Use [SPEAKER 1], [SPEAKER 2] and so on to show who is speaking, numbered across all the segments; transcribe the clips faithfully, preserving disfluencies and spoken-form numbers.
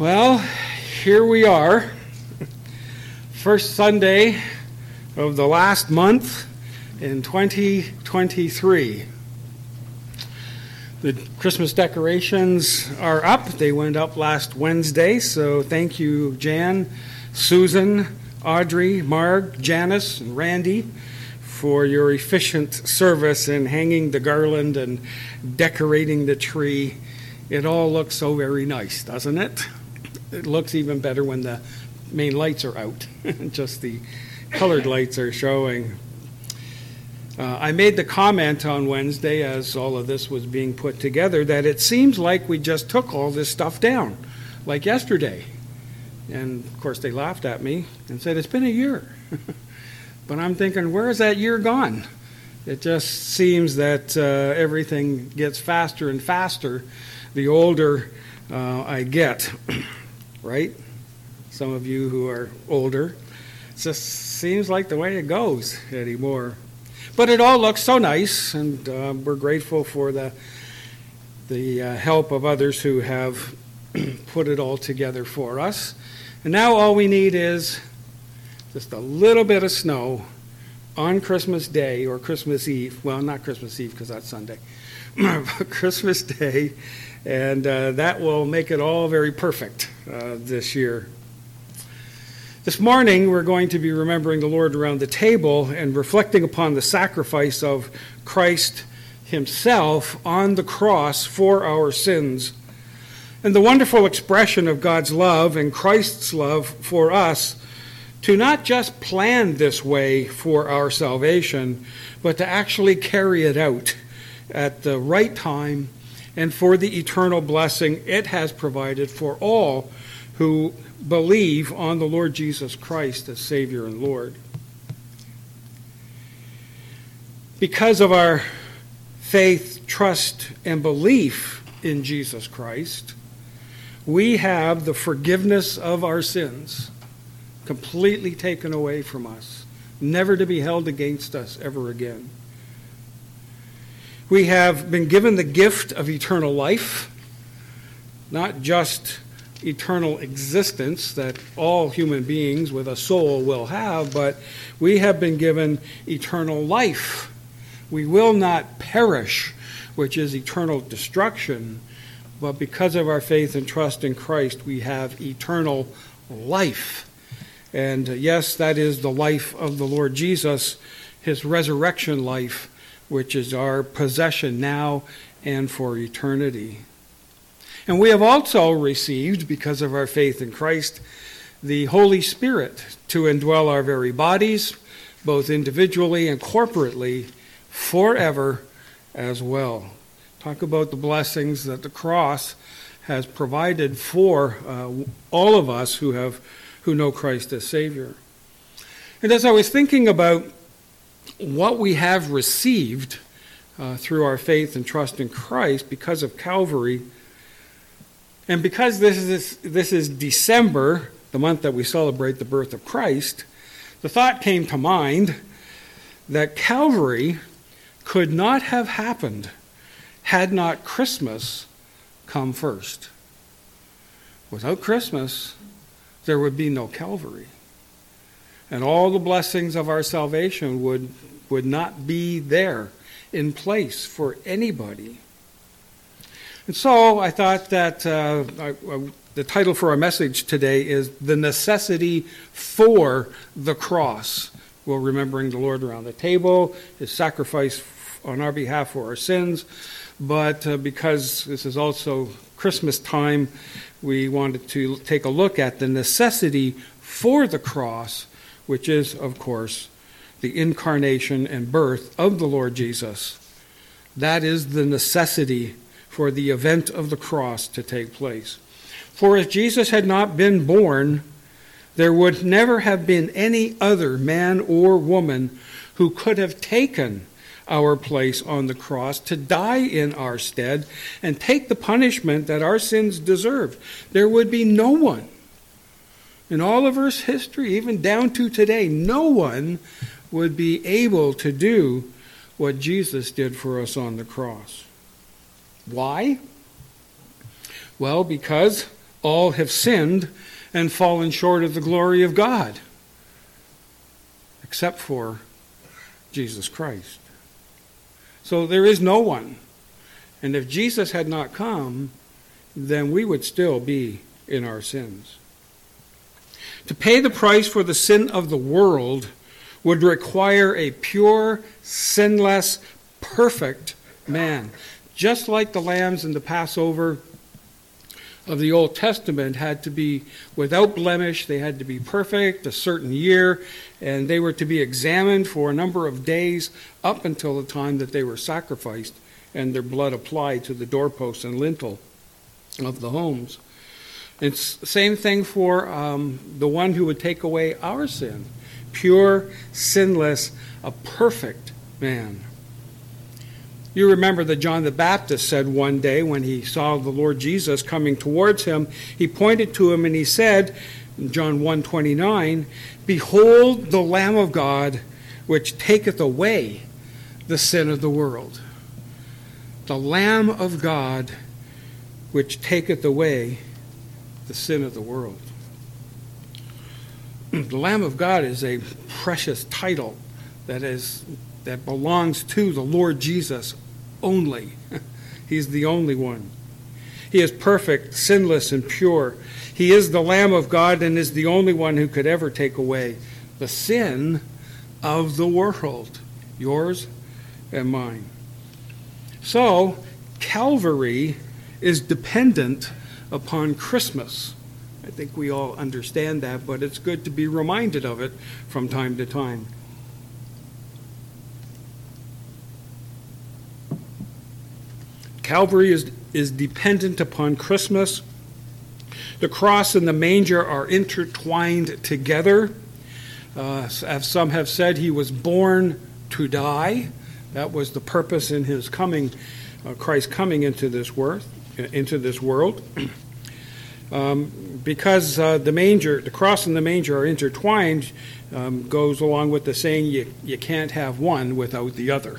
[SPEAKER 1] Well, here we are, first Sunday of the last month in twenty twenty-three. The Christmas decorations are up. They went up last Wednesday, so thank you, Jan, Susan, Audrey, Marg, Janice, and Randy for your efficient service in hanging the garland and decorating the tree. It all looks so very nice, doesn't it? It looks even better when the main lights are out. Just the colored lights are showing. Uh, I made the comment on Wednesday as all of this was being put together that it seems like we just took all this stuff down, like yesterday. And, of course, they laughed at me and said, it's been a year. But I'm thinking, where is that year gone? It just seems that uh, everything gets faster and faster the older uh, I get. Right? Some of you who are older. It just seems like the way it goes anymore. But it all looks so nice, and uh, we're grateful for the the uh, help of others who have put it all together for us. And now all we need is just a little bit of snow on Christmas Day or Christmas Eve. Well, not Christmas Eve because that's Sunday. Christmas Day. And uh, that will make it all very perfect uh, this year. This morning, we're going to be remembering the Lord around the table and reflecting upon the sacrifice of Christ himself on the cross for our sins, and the wonderful expression of God's love and Christ's love for us to not just plan this way for our salvation, but to actually carry it out at the right time and for the eternal blessing it has provided for all who believe on the Lord Jesus Christ as Savior and Lord. Because of our faith, trust, and belief in Jesus Christ, we have the forgiveness of our sins completely taken away from us, never to be held against us ever again. We have been given the gift of eternal life, not just eternal existence that all human beings with a soul will have, but we have been given eternal life. We will not perish, which is eternal destruction, but because of our faith and trust in Christ, we have eternal life. And uh, yes, that is the life of the Lord Jesus, his resurrection life, which is our possession now and for eternity. And we have also received, because of our faith in Christ, the Holy Spirit to indwell our very bodies, both individually and corporately, forever as well. Talk about the blessings that the cross has provided for uh, all of us who have who know Christ as Savior. And as I was thinking about what we have received uh, through our faith and trust in Christ because of Calvary, and because this is this is December, the month that we celebrate the birth of Christ, the thought came to mind that Calvary could not have happened had not Christmas come first. Without Christmas, there would be no Calvary. And all the blessings of our salvation would, would not be there in place for anybody. And so I thought that uh, I, I, the title for our message today is The Necessity for the Cross. We're remembering the Lord around the table, his sacrifice on our behalf for our sins. But uh, because this is also Christmas time, we wanted to take a look at the necessity for the cross, which is, of course, the incarnation and birth of the Lord Jesus. That is the necessity for the event of the cross to take place. For if Jesus had not been born, there would never have been any other man or woman who could have taken our place on the cross to die in our stead and take the punishment that our sins deserved. There would be no one in all of Earth's history, even down to today, no one would be able to do what Jesus did for us on the cross. Why? Well, because All have sinned and fallen short of the glory of God, except for Jesus Christ. So there is no one. And if Jesus had not come, then we would still be in our sins. To pay the price for the sin of the world would require a pure, sinless, perfect man. Just like the lambs in the Passover of the Old Testament had to be without blemish, they had to be perfect, a certain year, and they were to be examined for a number of days up until the time that they were sacrificed and their blood applied to the doorposts and lintel of the homes. It's the same thing for um, the one who would take away our sin. Pure, sinless, a perfect man. You remember that John the Baptist said one day when he saw the Lord Jesus coming towards him, he pointed to him and he said, in John one twenty-nine, "Behold the Lamb of God, which taketh away the sin of the world." The Lamb of God, which taketh away the sin of the world. The Lamb of God is a precious title that is that belongs to the Lord Jesus only. He's the only one. He is perfect, sinless, and pure. He is the Lamb of God and is the only one who could ever take away the sin of the world, yours and mine. So, Calvary is dependent upon Christmas. I think we all understand that, but it's good to be reminded of it from time to time. Calvary is, is dependent upon Christmas. The cross and the manger are intertwined together. Uh, as some have said, he was born to die. That was the purpose in his coming, uh, Christ coming into this world. Into this world. Um, because uh, the manger, the cross and the manger are intertwined, um, goes along with the saying you, you can't have one without the other.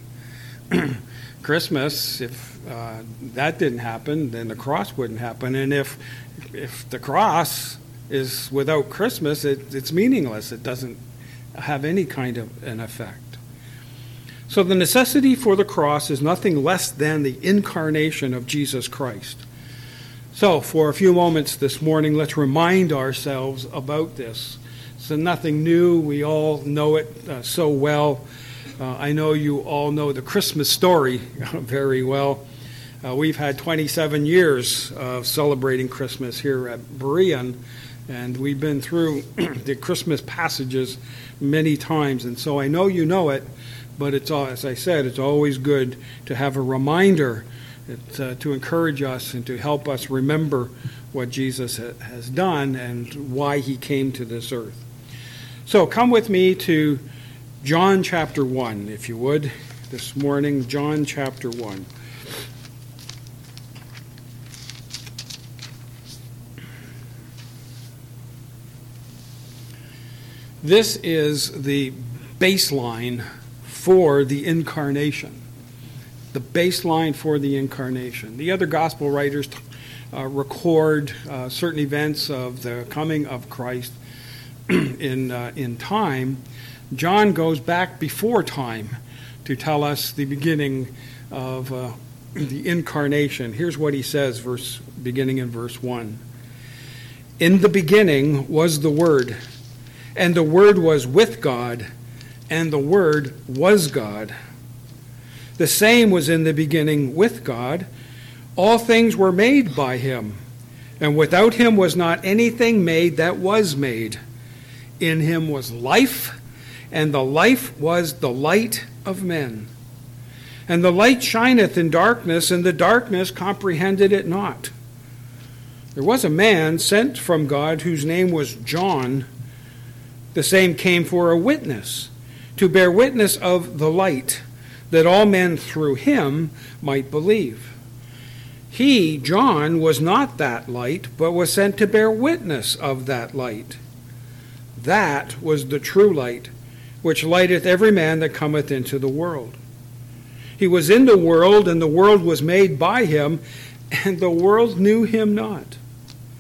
[SPEAKER 1] Christmas, if uh, that didn't happen, then the cross wouldn't happen. And if if the cross is without Christmas, it, it's meaningless. It doesn't have any kind of an effect. So the necessity for the cross is nothing less than the incarnation of Jesus Christ. So for a few moments this morning, let's remind ourselves about this. So nothing new. We all know it uh, so well. Uh, I know you all know the Christmas story very well. Uh, we've had twenty-seven years of celebrating Christmas here at Berean, and we've been through the Christmas passages many times, and so I know you know it. But it's all, as I said, it's always good to have a reminder that, uh, to encourage us and to help us remember what Jesus ha- has done and why he came to this earth. So come with me to John chapter one, if you would, this morning, John chapter one. This is the baseline for the incarnation, the baseline for the incarnation. The other gospel writers uh, record uh, certain events of the coming of Christ in uh, in time. John goes back before time to tell us the beginning of uh, the incarnation. Here's what he says, verse beginning in verse one. "In the beginning was the Word, and the Word was with God, and the Word was God. The same was in the beginning with God. All things were made by him, and without him was not anything made that was made. In him was life, and the life was the light of men. And the light shineth in darkness, and the darkness comprehended it not. There was a man sent from God whose name was John. The same came for a witness, to bear witness of the light, that all men through him might believe. He, John, was not that light, but was sent to bear witness of that light. That was the true light, which lighteth every man that cometh into the world. He was in the world, and the world was made by him, and the world knew him not.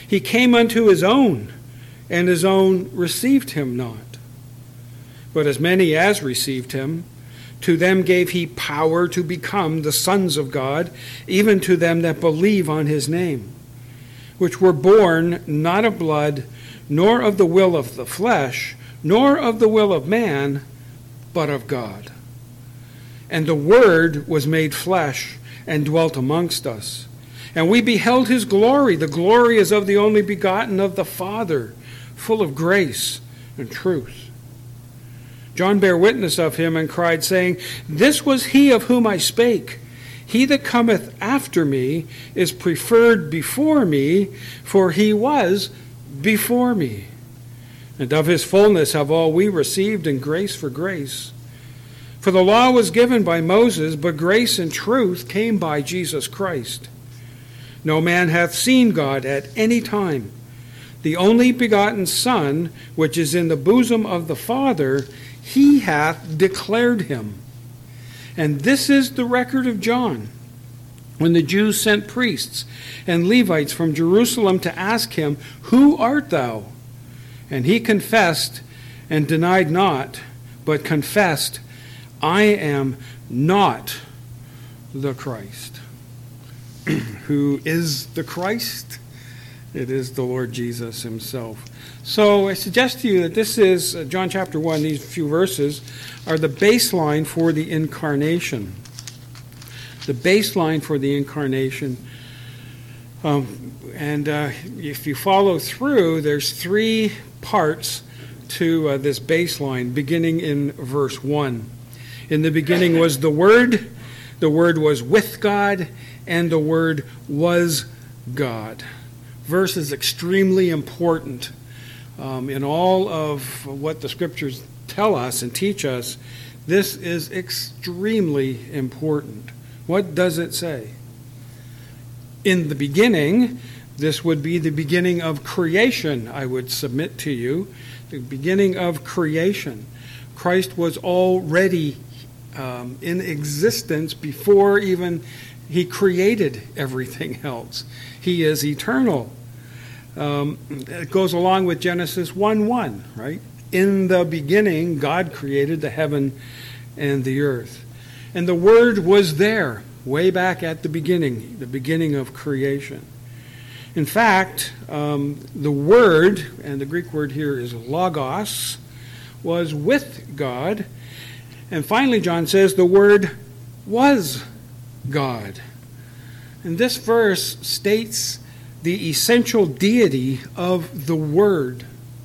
[SPEAKER 1] He came unto his own, and his own received him not. But as many as received him, to them gave he power to become the sons of God, even to them that believe on his name, which were born not of blood, nor of the will of the flesh, nor of the will of man, but of God. And the Word was made flesh and dwelt amongst us. And we beheld his glory. The glory is of the only begotten of the Father, full of grace and truth. John bare witness of him and cried, saying, This was he of whom I spake. He that cometh after me is preferred before me, for he was before me. And of his fullness have all we received, and grace for grace. For the law was given by Moses, but grace and truth came by Jesus Christ. No man hath seen God at any time. The only begotten Son, which is in the bosom of the Father, he hath declared him. And this is the record of John, when the Jews sent priests and Levites from Jerusalem to ask him, Who art thou? And he confessed and denied not, but confessed, I am not the Christ. Who is the Christ? It is the Lord Jesus himself. So I suggest to you that this is, uh, John chapter one, these few verses are the baseline for the incarnation. The baseline for the incarnation. Um, and uh, if you follow through, there's three parts to uh, this baseline, beginning in verse one. In the beginning was the Word, the Word was with God, and the Word was God. Verse is extremely important. Um, in all of what the Scriptures tell us and teach us, this is extremely important. What does it say? In the beginning, this would be the beginning of creation, I would submit to you. The beginning of creation. Christ was already um, in existence before even he created everything else. He is eternal. Um, it goes along with Genesis one one, right? In the beginning, God created the heaven and the earth. And the Word was there, way back at the beginning, the beginning of creation. In fact, um, the Word, and the Greek word here is logos, was with God. And finally, John says the Word was God. And this verse states the essential deity of the Word.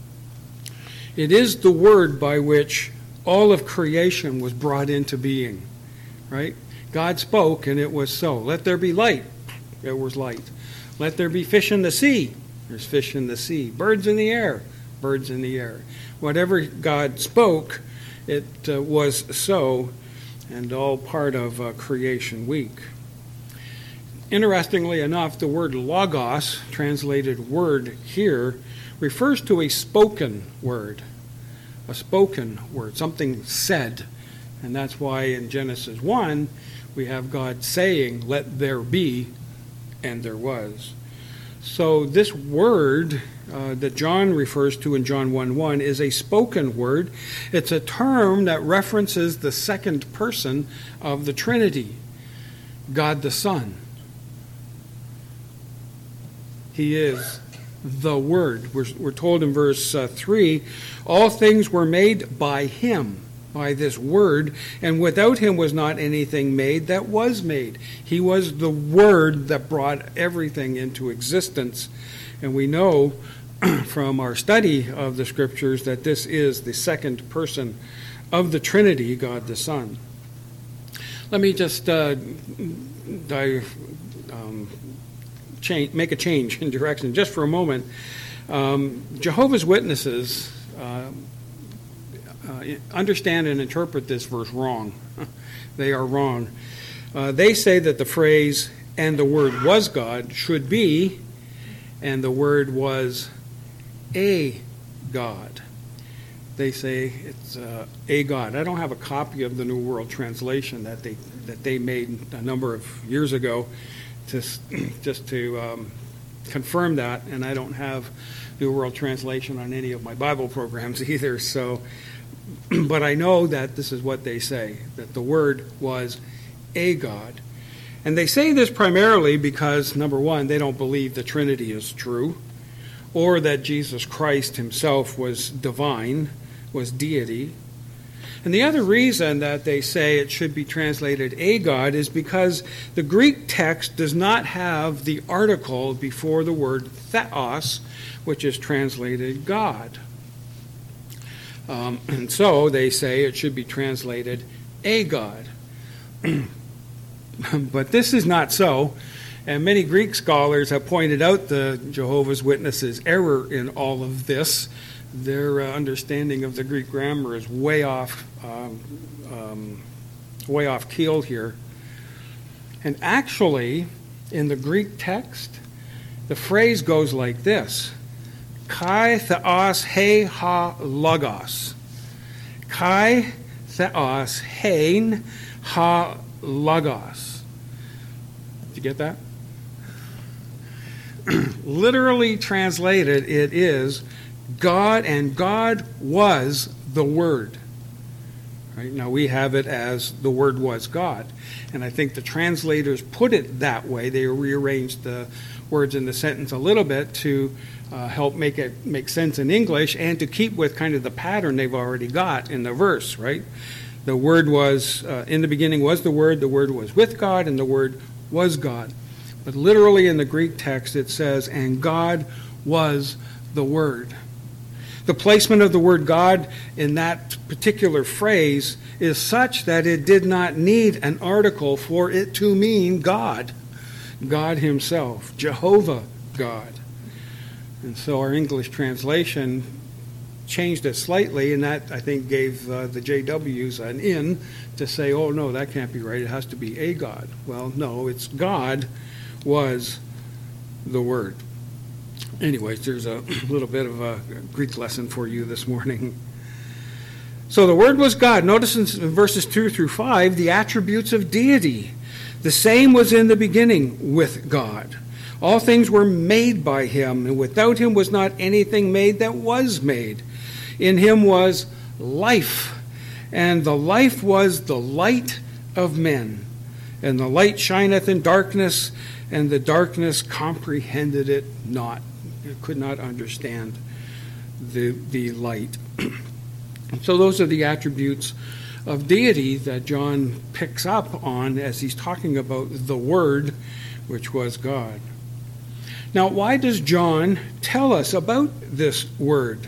[SPEAKER 1] It is the Word by which all of creation was brought into being, right? God spoke, and it was so. Let there be light. There was light. Let there be fish in the sea. There's fish in the sea. Birds in the air. Birds in the air. Whatever God spoke, it uh, was so, and all part of uh, creation week. Interestingly enough, the word logos, translated word here, refers to a spoken word. A spoken word, something said. And that's why in Genesis one, we have God saying, let there be, and there was. So this word uh, that John refers to in John one one is a spoken word. It's a term that references the second person of the Trinity, God the Son. He is the Word. We're, we're told in verse uh, three, all things were made by him, by this Word, and without him was not anything made that was made. He was the Word that brought everything into existence. And we know from our study of the Scriptures that this is the second person of the Trinity, God the Son. Let me just uh, dive, um, change, make a change in direction just for a moment. Um, Jehovah's Witnesses uh, uh, understand and interpret this verse wrong. They are wrong. Uh, they say that the phrase, and the Word was God, should be, and the Word was a God. They say it's uh, a God. I don't have a copy of the New World Translation that they that they made a number of years ago, just just to um, confirm that, and I don't have New World Translation on any of my Bible programs either. So, but I know that this is what they say, that the Word was a God. And they say this primarily because, number one, they don't believe the Trinity is true, or that Jesus Christ himself was divine, was deity. And the other reason that they say it should be translated a God is because the Greek text does not have the article before the word theos, which is translated God. Um, and so they say it should be translated a God. But this is not so. And many Greek scholars have pointed out the Jehovah's Witnesses' error in all of this. Their uh, understanding of the Greek grammar is way off, um, um, way off keel here. And actually, in the Greek text, the phrase goes like this: Kai theos he ha logos. Kai theos hein ha logos. Did you get that? Literally translated, it is God, and God was the Word. Right? Now we have it as the Word was God. And I think the translators put it that way. They rearranged the words in the sentence a little bit to uh, help make it make sense in English and to keep with kind of the pattern they've already got in the verse, right? The Word was, uh, in the beginning was the Word, the Word was with God, and the Word was God. But literally in the Greek text it says, and God was the Word. The placement of the word God in that particular phrase is such that it did not need an article for it to mean God. God himself, Jehovah God. And so our English translation changed it slightly, and that, I think, gave uh, the J Ws an in to say, oh, no, that can't be right. It has to be a God. Well, no, it's God was the Word. Anyways, there's a little bit of a Greek lesson for you this morning. So the Word was God. Notice in verses two through five, the attributes of deity. The same was in the beginning with God. All things were made by him, and without him was not anything made that was made. In him was life, and the life was the light of men. And the light shineth in darkness, and the darkness comprehended it not. It could not understand the, the light. So those are the attributes of deity that John picks up on as he's talking about the Word, which was God. Now, why does John tell us about this Word?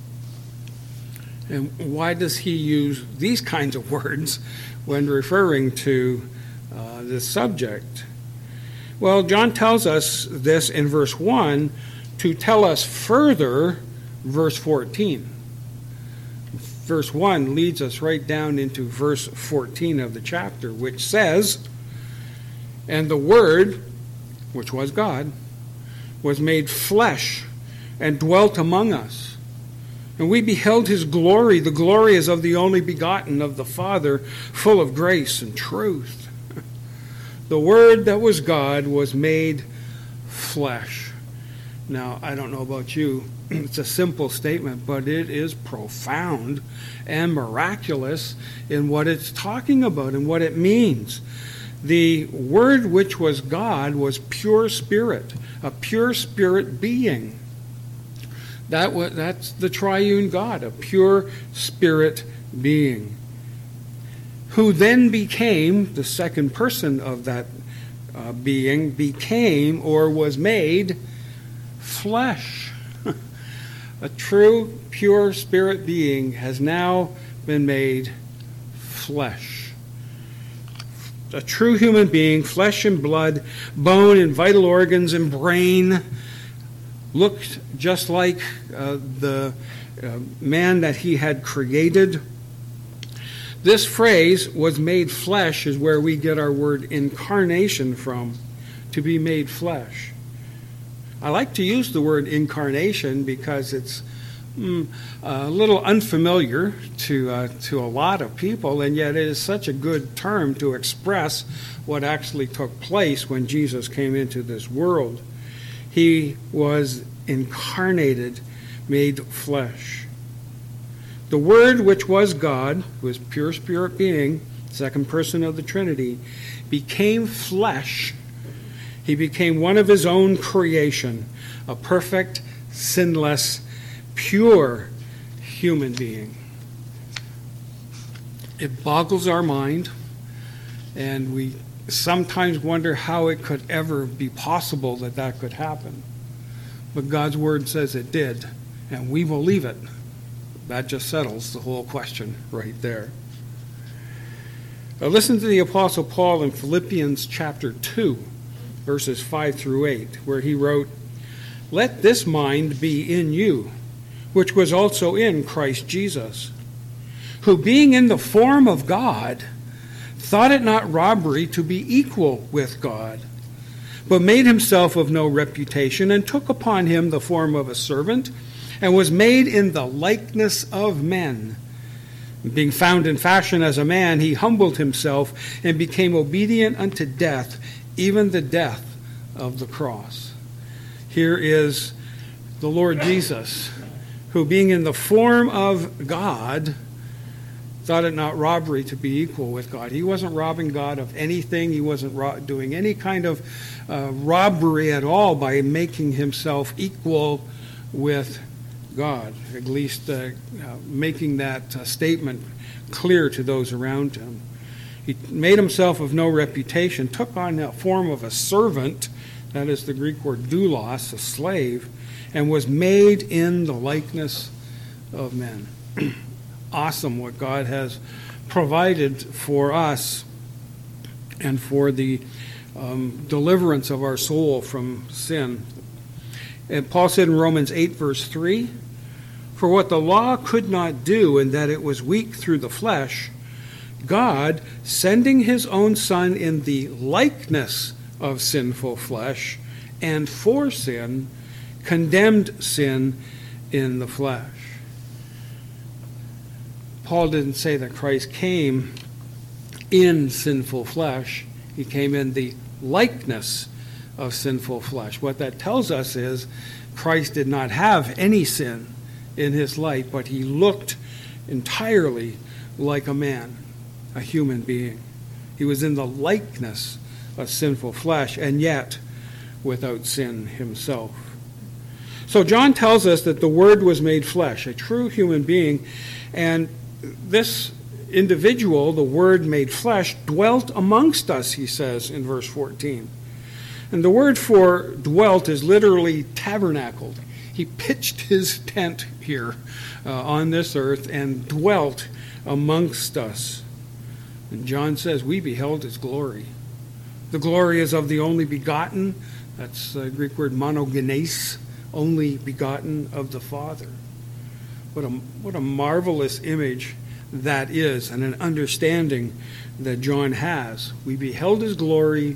[SPEAKER 1] And why does he use these kinds of words when referring to uh, this subject? Well, John tells us this in verse one to tell us further verse fourteen. Verse one leads us right down into verse fourteen of the chapter, which says, and the Word, which was God, was made flesh and dwelt among us. And we beheld his glory. The glory is of the only begotten of the Father, full of grace and truth. The Word that was God was made flesh. Now, I don't know about you. It's a simple statement, but it is profound and miraculous in what it's talking about and what it means. The Word which was God was pure spirit, a pure spirit being. That was, that's the triune God, a pure spirit being, who then became, the second person of that uh, being, became or was made flesh. A true, pure spirit being has now been made flesh. A true human being, flesh and blood, bone and vital organs and brain, looked just like uh, the uh, man that he had created. This phrase, was made flesh, is where we get our word incarnation from, to be made flesh. I like to use the word incarnation because it's mm, a little unfamiliar to uh, to a lot of people, and yet it is such a good term to express what actually took place when Jesus came into this world. He was incarnated, made flesh. The Word, which was God, who is pure spirit being, second person of the Trinity, became flesh. He became one of his own creation, a perfect, sinless, pure human being. It boggles our mind, and we sometimes wonder how it could ever be possible that that could happen. But God's Word says it did, and we believe it. That just settles the whole question right there. Now listen to the Apostle Paul in Philippians chapter two, verses five through eight, where he wrote, "Let this mind be in you, which was also in Christ Jesus, who being in the form of God, thought it not robbery to be equal with God, but made himself of no reputation, and took upon him the form of a servant, and was made in the likeness of men. Being found in fashion as a man, he humbled himself and became obedient unto death, even the death of the cross." Here is the Lord Jesus, who being in the form of God, thought it not robbery to be equal with God. He wasn't robbing God of anything. He wasn't ro- doing any kind of uh, robbery at all by making himself equal with God, at least uh, uh, making that uh, statement clear to those around him. He made himself of no reputation, took on the form of a servant, that is the Greek word doulos, a slave, and was made in the likeness of men. Awesome what God has provided for us and for the um, deliverance of our soul from sin. And Paul said in Romans eight, verse three, "For what the law could not do, in that it was weak through the flesh, God, sending his own Son in the likeness of sinful flesh, and for sin, condemned sin in the flesh." Paul didn't say that Christ came in sinful flesh. He came in the likeness of sinful flesh. What that tells us is Christ did not have any sin in his life, but he looked entirely like a man, a human being. He was in the likeness of sinful flesh, and yet without sin himself. So John tells us that the Word was made flesh, a true human being, and this individual, the Word made flesh, dwelt amongst us, he says in verse fourteen. And the word for dwelt is literally tabernacled. He pitched his tent here uh, on this earth and dwelt amongst us. And John says, we beheld his glory. The glory is of the only begotten. That's the Greek word monogenes, only begotten of the Father. What a, what a marvelous image that is, and an understanding that John has. We beheld his glory.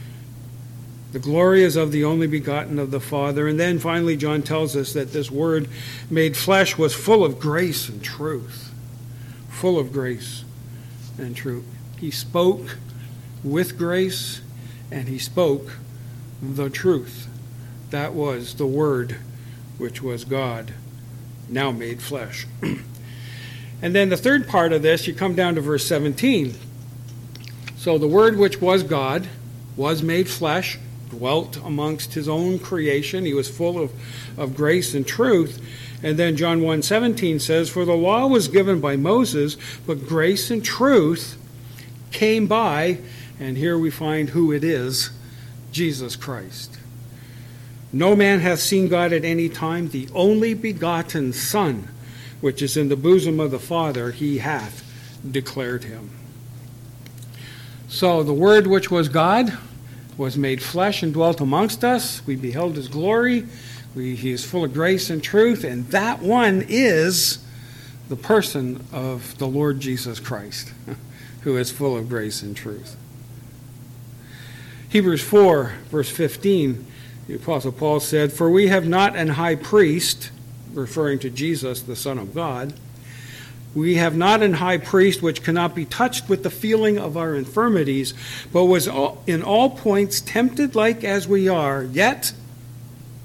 [SPEAKER 1] The glory is of the only begotten of the Father. And then finally John tells us that this Word made flesh was full of grace and truth. Full of grace and truth. He spoke with grace, and he spoke the truth. That was the Word, which was God, now made flesh. And then the third part of this, you come down to verse seventeen. So the Word which was God was made flesh, dwelt amongst his own creation. He was full of, of grace and truth. And then John one seventeen says, "For the law was given by Moses, but grace and truth came by," and here we find who it is, Jesus Christ. "No man hath seen God at any time. The only begotten Son, which is in the bosom of the Father, he hath declared him." So the Word which was God was made flesh and dwelt amongst us. We beheld his glory. We, he is full of grace and truth, and that one is the person of the Lord Jesus Christ, who is full of grace and truth. Hebrews four, verse fifteen, the Apostle Paul said, "For we have not an high priest," referring to Jesus, the Son of God, "we have not an high priest which cannot be touched with the feeling of our infirmities, but was in all points tempted like as we are, yet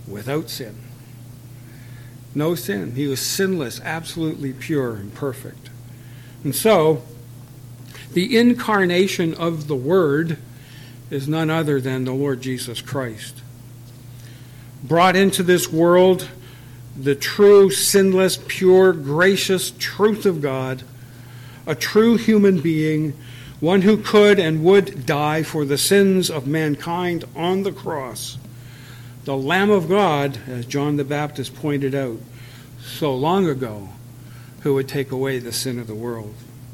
[SPEAKER 1] without sin. No sin. He was sinless, absolutely pure and perfect. And so, the incarnation of the Word is none other than the Lord Jesus Christ. Brought into this world the true, sinless, pure, gracious truth of God, a true human being, one who could and would die for the sins of mankind on the cross. The Lamb of God, as John the Baptist pointed out so long ago, who would take away the sin of the world.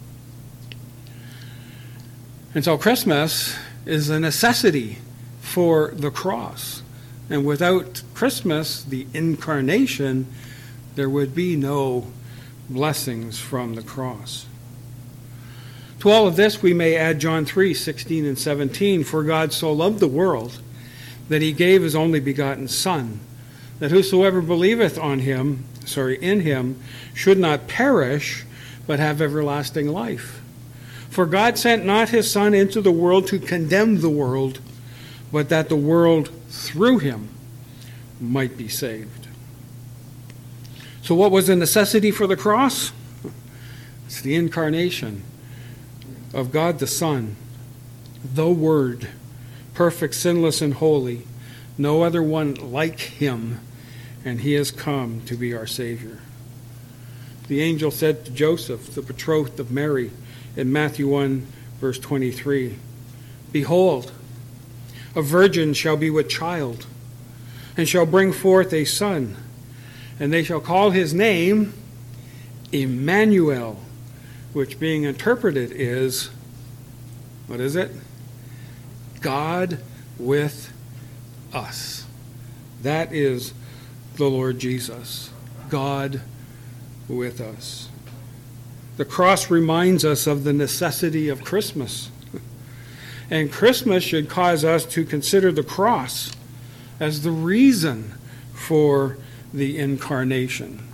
[SPEAKER 1] And so Christmas is a necessity for the cross. And without Christmas, the incarnation, there would be no blessings from the cross. To all of this, we may add John three, sixteen and seventeen. For God so loved the world that he gave his only begotten Son, that whosoever believeth on him, sorry, in him, should not perish, but have everlasting life. For God sent not his Son into the world to condemn the world, but that the world through him might be saved. So what was the necessity for the cross? It's the incarnation of God the Son, the Word, perfect, sinless, and holy, no other one like him, and he has come to be our Savior. The angel said to Joseph, the betrothed of Mary, in Matthew one, verse twenty-three, Behold, a virgin shall be with child, and shall bring forth a son, and they shall call his name Emmanuel, which being interpreted is, what is it? God with us. That is the Lord Jesus, God with us. The cross reminds us of the necessity of Christmas. And Christmas should cause us to consider the cross as the reason for the incarnation.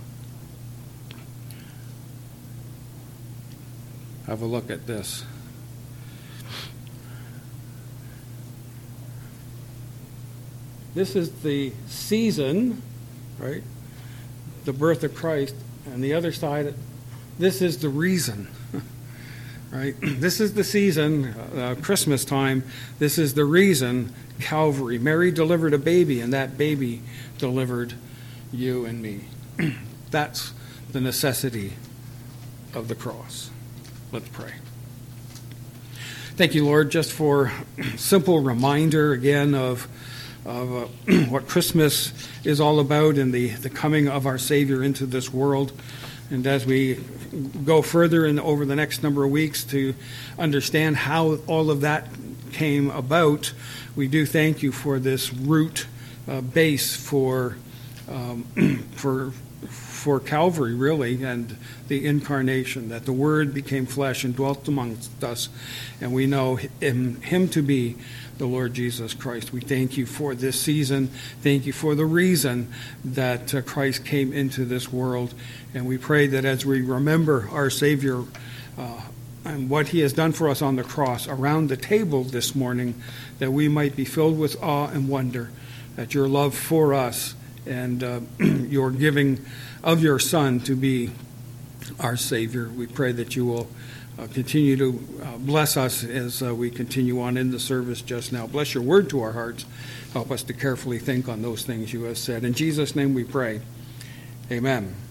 [SPEAKER 1] Have a look at this. This is the season, right? The birth of Christ. And the other side, this is the reason, right? This is the season, uh, Christmas time. This is the reason, Calvary. Mary delivered a baby, and that baby delivered you and me. That's the necessity of the cross. Let's pray. Thank you, Lord, just for a simple reminder again of, of uh, what Christmas is all about and the, the coming of our Savior into this world. And as we go further in over the next number of weeks to understand how all of that came about, we do thank you for this root uh, base for um, for for Calvary, really, and the incarnation, that the Word became flesh and dwelt amongst us, and we know him, him to be the Lord Jesus Christ. We thank you for this season. Thank you for the reason that uh, Christ came into this world, and we pray that as we remember our Savior uh, and what he has done for us on the cross around the table this morning, that we might be filled with awe and wonder at your love for us and uh, your giving of your Son to be our Savior. We pray that you will uh, continue to uh, bless us as uh, we continue on in the service just now. Bless your word to our hearts. Help us to carefully think on those things you have said. In Jesus' name we pray. Amen.